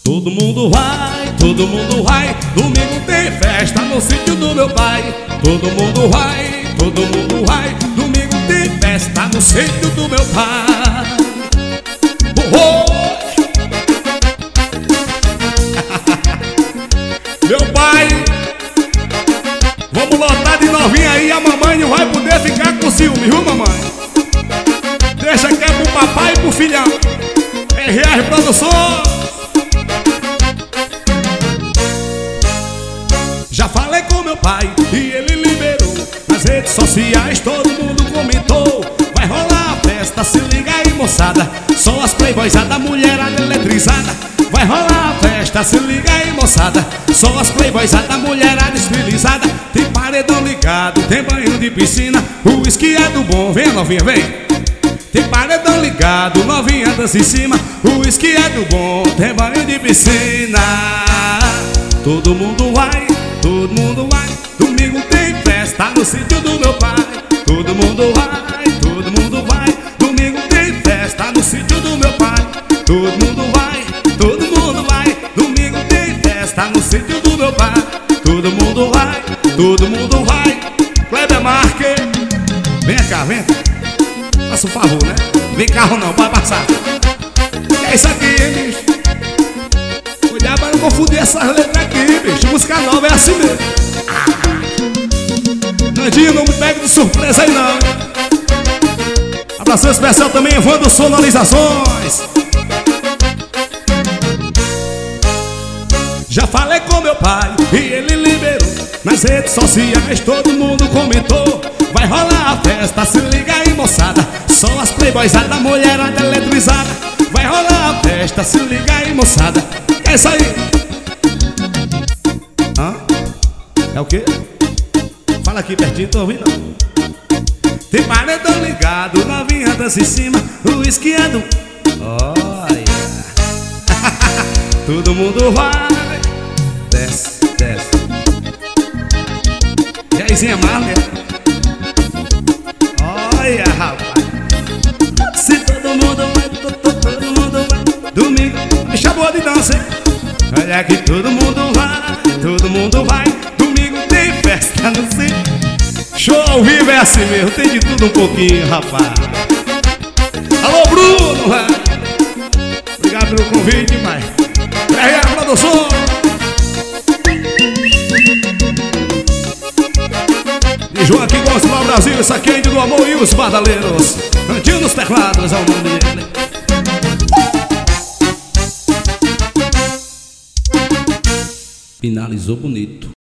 Todo mundo vai, domingo tem festa no sítio do meu pai. Todo mundo vai, domingo tem festa no sítio do meu pai. Meu pai, vamos lotar de novinha aí, a mamãe não vai poder ficar com ciúme, viu mamãe? Deixa que é pro papai e pro filhão. RR Produções. Já falei com meu pai e ele liberou. Nas redes sociais todo mundo comentou. Vai rolar a festa, se liga aí moçada. Só as playboyzada, mulherada eletrizada. Vai rolar a festa, se liga aí moçada. Só as playboyzada, mulherada estilizada. Tem paredão ligado, tem banho de piscina. O uísque é do bom, vem novinha, vem. Tem paredão ligado, novinha dança em cima. O uísque é do bom, tem banho de piscina. Todo mundo vai, domingo tem festa no sítio do meu pai. Todo mundo vai, domingo tem festa no sítio do meu pai. Todo mundo vai, domingo tem festa no sítio do meu pai. Todo mundo vai, Kleber Marques. Vem cá, vem cá. Faça um favor, né? Vem carro não, pode passar. Que é isso aqui, hein, bicho? Cuidado pra não confundir essas letras aqui, bicho. Música nova é assim mesmo. Nandinho, não me pegue de surpresa aí não. Abração especial também, Evandro Sonorizações. Já falei com meu pai e ele liberou. Nas redes sociais todo mundo comentou. Vai rolar a festa, se liga aí moçada. Só as playboyzada, mulherada eletrizada. Vai rolar a festa, se liga aí moçada. É isso aí. Hã? É o quê? Fala aqui pertinho, tô ouvindo. Tem paredão ligado, novinha dança em cima. O uísque é do... Olha. Todo mundo vai. Desce, desce. Jaizinha Marley. Olha, rapaz. Se todo mundo vai, domingo, bicha boa de dança, hein? Olha que todo mundo vai, domingo tem festa no sítio. Show ao vivo é assim mesmo, tem de tudo um pouquinho, rapaz. Alô, Bruno! Obrigado pelo convite, pai. RR Produções. De Joaquim Gomes do Brasil, isso aqui é Índio do Amor e os Badaleiros. Cantinho nos Teclados é o nome dele. Finalizou bonito.